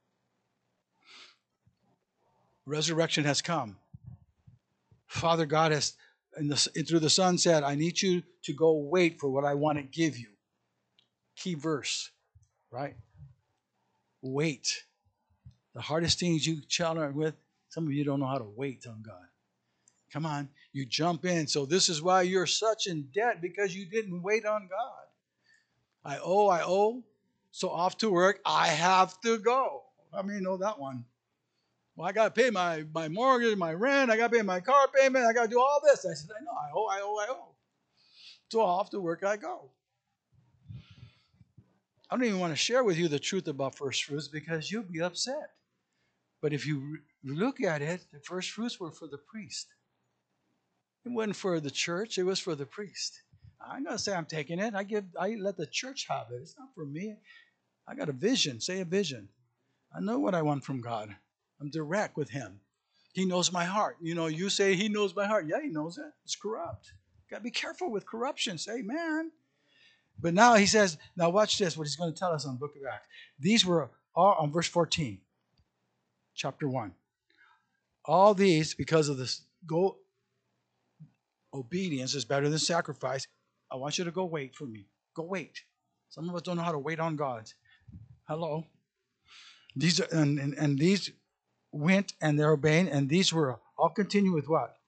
[SPEAKER 1] Resurrection has come. Father God has, in the, through the Son, said, I need you to go wait for what I want to give you. Key verse, right? Wait. The hardest things you challenge with, some of you don't know how to wait on God. Come on, you jump in. So this is why you're such in debt, because you didn't wait on God. I owe, I owe. So off to work, I have to go. How many know that one? Well, I got to pay my, my mortgage, my rent. I got to pay my car payment. I got to do all this. I said, I know, I owe, I owe, I owe. So off to work I go. I don't even want to share with you the truth about first fruits because you'll be upset. But if you look at it, the first fruits were for the priest. It wasn't for the church. It was for the priest. I'm not saying I'm taking it. I give. I let the church have it. It's not for me. I got a vision. Say a vision. I know what I want from God. I'm direct with him. He knows my heart. You know, you say he knows my heart. Yeah, he knows it. It's corrupt. Got to be careful with corruption. Say, man. But now he says, now watch this, what he's going to tell us on the book of Acts. These were all on verse fourteen, chapter one. All these, because of this, go, obedience is better than sacrifice. I want you to go wait for me. Go wait. Some of us don't know how to wait on God. Hello. These are, and, and, and these went and they're obeying, and these were all continue with what?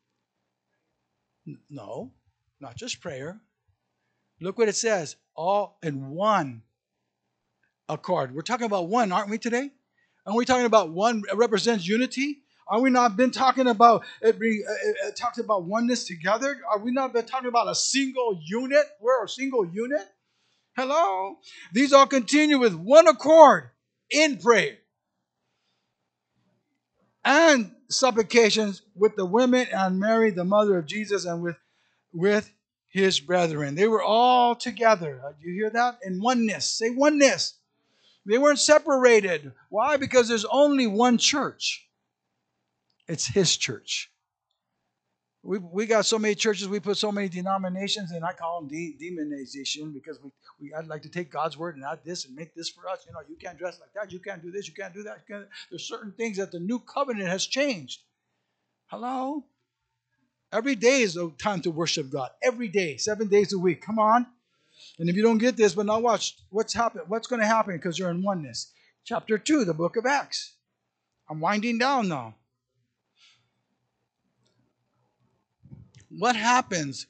[SPEAKER 1] No, not just prayer. Look what it says. All in one accord. We're talking about one, aren't we today? Aren't we talking about one represents unity? Are we not been talking about it being uh, uh, talked about oneness together? Are we not been talking about a single unit? We're a single unit. Hello. These all continue with one accord in prayer and supplications with the women and Mary, the mother of Jesus, and with with his brethren. They were all together. Uh, You hear that? In oneness. Say oneness. They weren't separated. Why? Because there's only one church. It's his church. We, we got so many churches, we put so many denominations, and I call them de- demonization because we, we I'd like to take God's word and add this and make this for us. You know, you can't dress like that. You can't do this. You can't do that. You can't. There's certain things that the new covenant has changed. Hello? Every day is a time to worship God. Every day, seven days a week. Come on. And if you don't get this, but now watch what's happened. What's going to happen because you're in oneness. Chapter two, the book of Acts. I'm winding down now. What happens?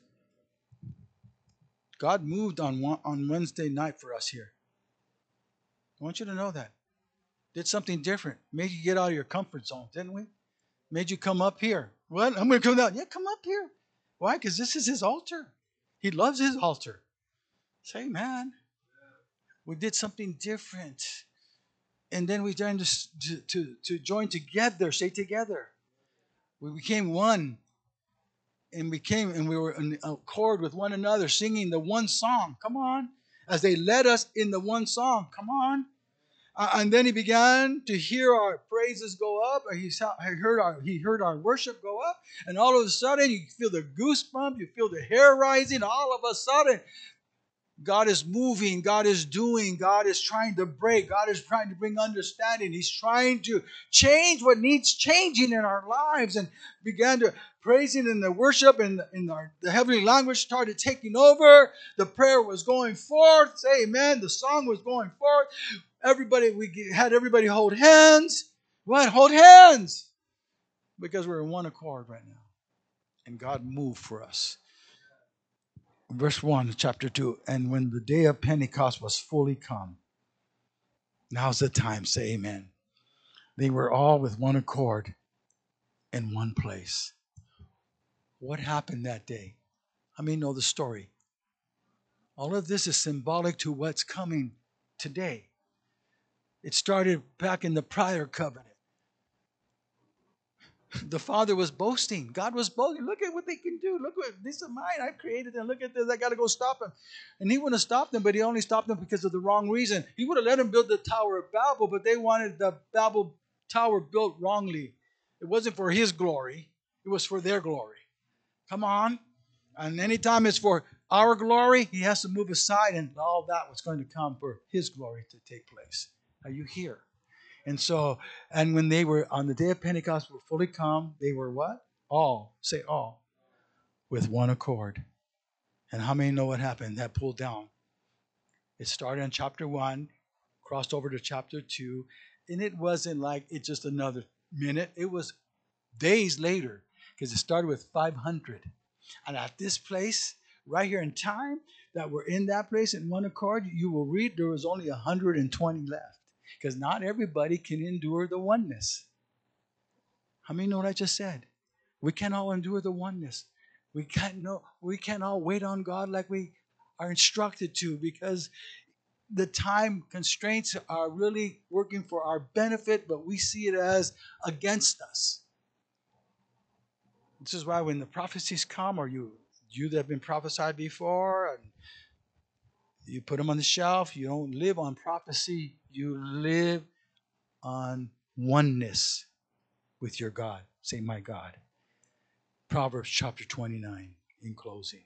[SPEAKER 1] God moved on on Wednesday night for us here. I want you to know that. Did something different. Made you get out of your comfort zone, didn't we? Made you come up here. What? I'm going to come down. Yeah, come up here. Why? Because this is his altar. He loves his altar. Say, man, we did something different. And then we joined to, to, to join together, say together. We became one. And became, and we were in accord with one another, singing the one song. Come on. As they led us in the one song. Come on. Uh, and then he began to hear our praises go up. He, saw, he, heard our, he heard our worship go up. And all of a sudden, you feel the goosebump. You feel the hair rising. All of a sudden, God is moving. God is doing. God is trying to break. God is trying to bring understanding. He's trying to change what needs changing in our lives. And began to praising in the worship and in our, the heavenly language started taking over. The prayer was going forth. Say amen. The song was going forth. Everybody, we had everybody hold hands. What? Hold hands. Because we're in one accord right now. And God moved for us. Verse one, chapter two. And when the day of Pentecost was fully come, now's the time, say amen. They were all with one accord in one place. What happened that day? How many know the story? All of this is symbolic to what's coming today. It started back in the prior covenant. The Father was boasting. God was boasting. Look at what they can do. Look what these are mine. I created them. Look at this. I got to go stop them. And he wouldn't have stopped them, but he only stopped them because of the wrong reason. He would have let them build the Tower of Babel, but they wanted the Babel Tower built wrongly. It wasn't for his glory. It was for their glory. Come on. And anytime it's for our glory, he has to move aside and all that was going to come for his glory to take place. Are you here? And so, and when they were on the day of Pentecost were fully come, they were what? All. Say all. With one accord. And how many know what happened? That pulled down. It started in chapter one, crossed over to chapter two, and it wasn't like it's just another minute. It was days later, because it started with five hundred. And at this place, right here in time, that we're in that place in one accord, you will read there was only one hundred twenty left. Because not everybody can endure the oneness. How many know what I just said? We can't all endure the oneness. We can't know. We can't all wait on God like we are instructed to, because the time constraints are really working for our benefit, but we see it as against us. This is why when the prophecies come, or you you that have been prophesied before, and you put them on the shelf, you don't live on prophecy. You live on oneness with your God. Say, my God. Proverbs chapter twenty-nine in closing.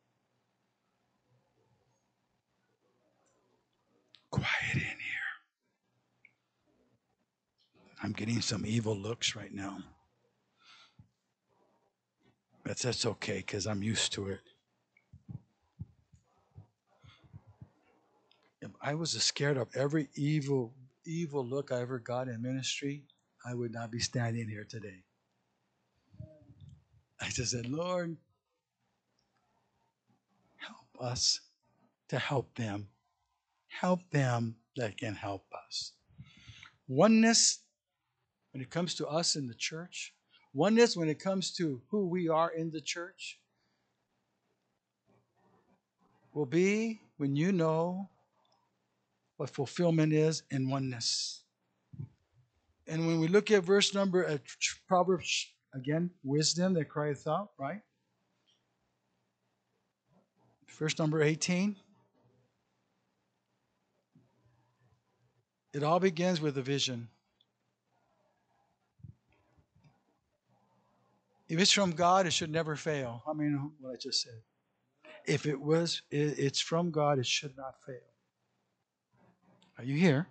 [SPEAKER 1] Quiet in here. I'm getting some evil looks right now. But that's okay because I'm used to it. I was scared of every evil, evil look I ever got in ministry, I would not be standing here today. I just said, Lord, help us to help them. Help them that can help us. Oneness when it comes to us in the church, oneness when it comes to who we are in the church, will be when you know what fulfillment is in oneness. And when we look at verse number at Proverbs, again, wisdom that crieth out, right? Verse number eighteen. It all begins with a vision. If it's from God, it should never fail. I mean, what I just said. If it was, it's from God, it should not fail. Are you here?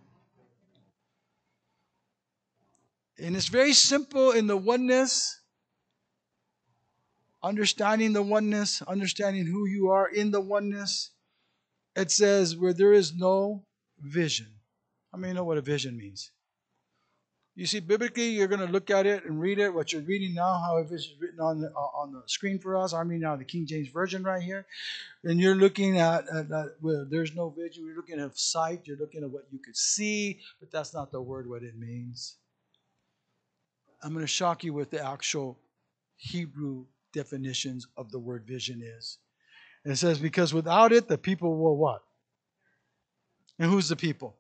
[SPEAKER 1] And it's very simple in the oneness, understanding the oneness, understanding who you are in the oneness. It says, where there is no vision. I mean, you know what a vision means. You see, biblically, you're going to look at it and read it. What you're reading now, how it is written on the, on the screen for us. I'm reading now the King James Version right here. And you're looking at, at, at well, there's no vision. You're looking at sight. You're looking at what you could see. But that's not the word, what it means. I'm going to shock you with the actual Hebrew definitions of the word vision is. And it says, because without it, the people will what? And who's the people?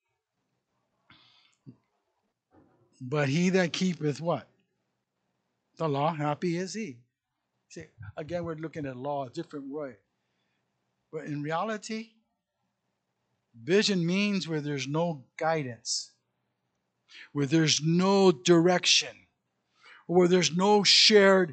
[SPEAKER 1] But he that keepeth what? The law, happy is he. See, again, we're looking at law a different way. But in reality, vision means where there's no guidance, where there's no direction, where there's no shared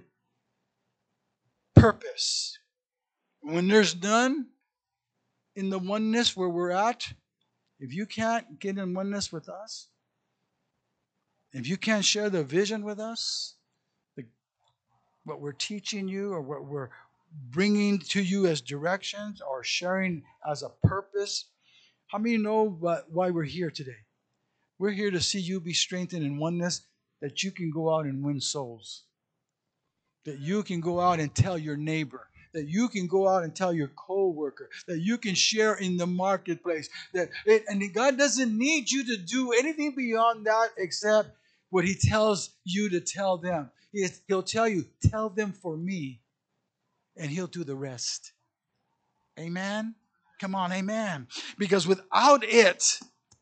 [SPEAKER 1] purpose. When there's none in the oneness where we're at, if you can't get in oneness with us, if you can't share the vision with us, the, what we're teaching you or what we're bringing to you as directions or sharing as a purpose, how many know what, why we're here today? We're here to see you be strengthened in oneness, that you can go out and win souls, that you can go out and tell your neighbor, that you can go out and tell your co-worker, that you can share in the marketplace. That it, and God doesn't need you to do anything beyond that except what he tells you to tell them. He, he'll tell you, tell them for me, and he'll do the rest. Amen? Come on, amen. Because without it,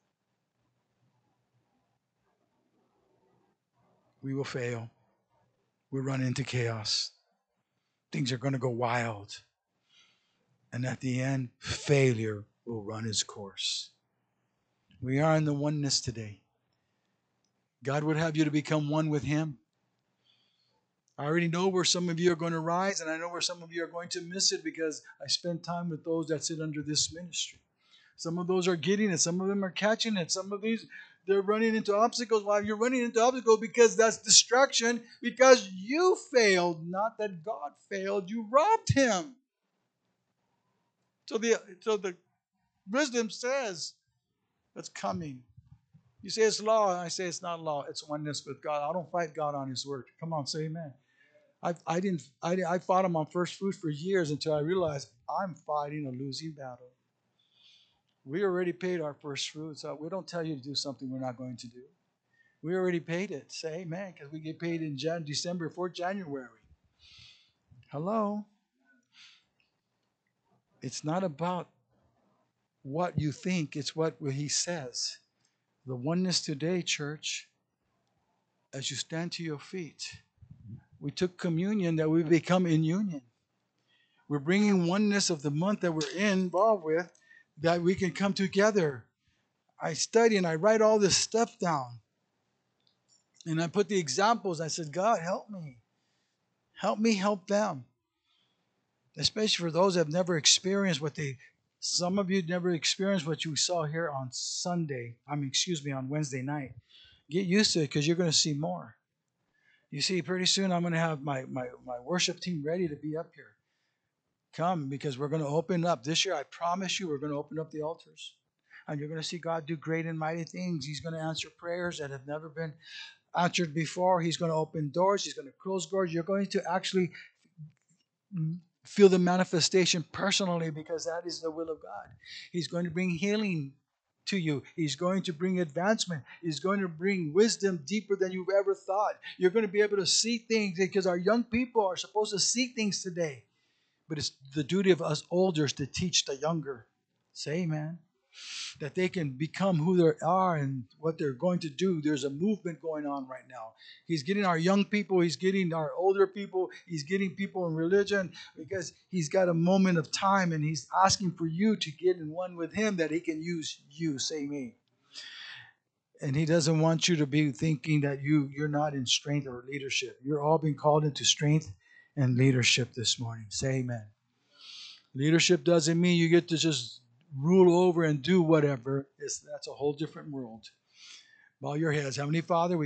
[SPEAKER 1] we will fail. We'll run into chaos. Things are going to go wild. And at the end, failure will run its course. We are in the oneness today. God would have you to become one with him. I already know where some of you are going to rise, and I know where some of you are going to miss it because I spend time with those that sit under this ministry. Some of those are getting it. Some of them are catching it. Some of these, they're running into obstacles. Why you're running into obstacles? Because that's distraction. Because you failed, not that God failed. You robbed him. So the so the wisdom says it's coming. You say it's law. I say it's not law. It's oneness with God. I don't fight God on his word. Come on, say amen. I I didn't I, I fought him on first fruit for years until I realized I'm fighting a losing battle. We already paid our first fruits. So we don't tell you to do something we're not going to do. We already paid it. Say amen, because we get paid in Jan- December for January. Hello? It's not about what you think. It's what he says. The oneness today, church, as you stand to your feet, we took communion that we become in union. We're bringing oneness of the month that we're involved with, that we can come together. I study and I write all this stuff down. And I put the examples. I said, God, help me. Help me help them. Especially for those that have never experienced what they, some of you never experienced what you saw here on Sunday. I mean, excuse me, on Wednesday night. Get used to it because you're going to see more. You see, pretty soon I'm going to have my, my, my worship team ready to be up here. Come, because we're going to open up. This year, I promise you, we're going to open up the altars. And you're going to see God do great and mighty things. He's going to answer prayers that have never been answered before. He's going to open doors. He's going to close doors. You're going to actually feel the manifestation personally, because that is the will of God. He's going to bring healing to you. He's going to bring advancement. He's going to bring wisdom deeper than you've ever thought. You're going to be able to see things, because our young people are supposed to see things today. But it's the duty of us elders to teach the younger. Say amen. That they can become who they are and what they're going to do. There's a movement going on right now. He's getting our young people, he's getting our older people, he's getting people in religion, because he's got a moment of time and he's asking for you to get in one with him that he can use you. Say me. And he doesn't want you to be thinking that you, you're not in strength or leadership. You're all being called into strength and leadership this morning. Say amen. Leadership doesn't mean you get to just rule over and do whatever. It's, that's a whole different world. Bow your heads. Heavenly Father, we